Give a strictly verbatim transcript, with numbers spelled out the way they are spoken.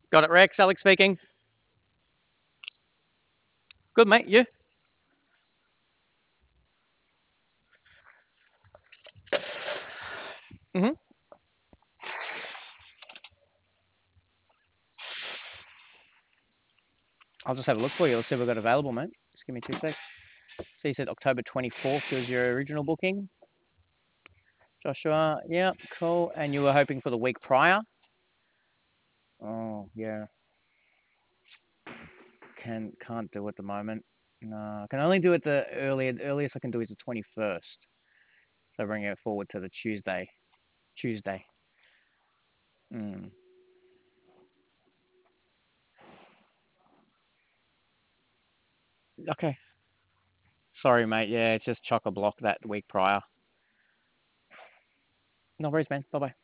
Got it, Rex. Alex speaking. Good, mate. You? Mm-hmm. I'll just have a look for you. Let's see what we've got available, mate. Just give me two secs. So you said October twenty-fourth was your original booking. Joshua, yeah, cool. And you were hoping for the week prior? Oh, yeah. Can, can't do at the moment. No, I can only do it the earliest, earliest I can do is the twenty-first. So bring it forward to the Tuesday. Tuesday. Mm. Okay. Sorry, mate. Yeah, it's just chock a block that week prior. No worries, man. Bye bye.